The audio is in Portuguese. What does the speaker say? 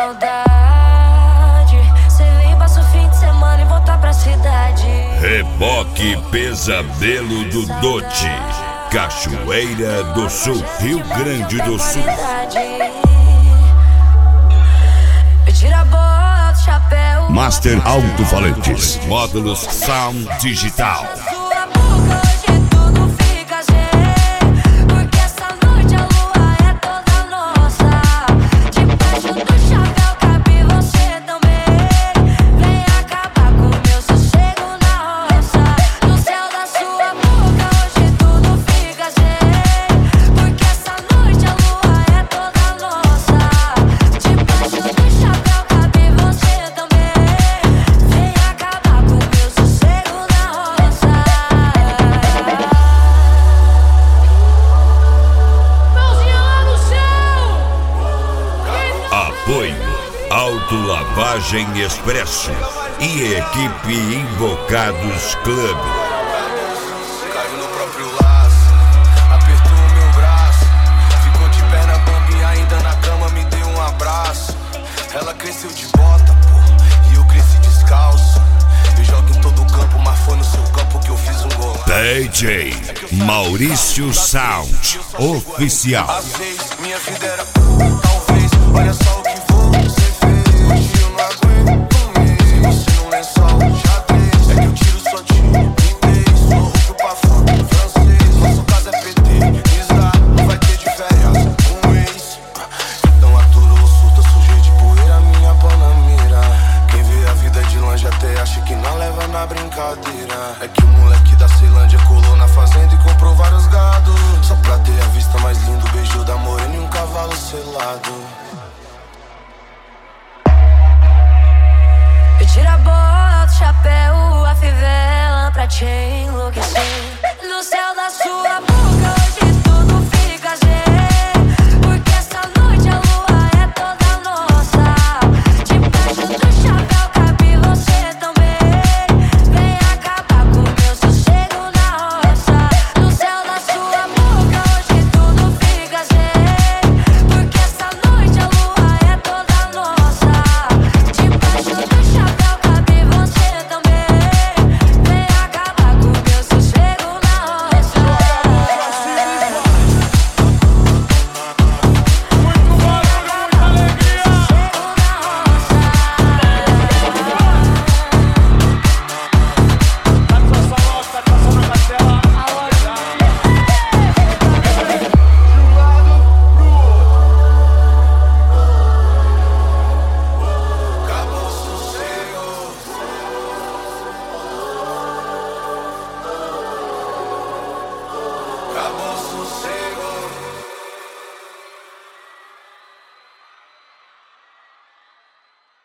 saudade. Cê vem, passa o fim de semana e volta pra cidade. Reboque Pesadelo do Dote, Cachoeira do Sul, Rio Grande do Sul. Tira bota, chapéu. Master Alto-Falantes, módulos Sound Digital. Apoio Autolavagem Expresso e equipe Invocados Club. Caiu no próprio laço, apertou o meu braço, ficou de perna bamba e ainda na cama me deu um abraço. Ela cresceu de bota, pô, e eu cresci descalço. Eu jogo em todo o campo, mas foi no seu campo que eu fiz um gol. DJ Maurício Sound Oficial. Às vezes minha vida era talvez, olha só o que você fez. Hoje eu não aguento mesmo, você no lençol xadrez. É que eu tiro só de inglês, sou roupa pra fora, francês. Nosso caso é PT, Isla, não vai ter de férias com ex. Então aturo o surto, sujei de poeira minha panamera. Quem vê a vida de longe até acha que não leva na brincadeira. É que o moleque da Ceilândia colou na fazenda e comprou vários gados, só pra ter a vista mais linda, o beijo da morena e um cavalo selado. Tira bota, chapéu, a fivela pra te enlouquecer. No céu da sua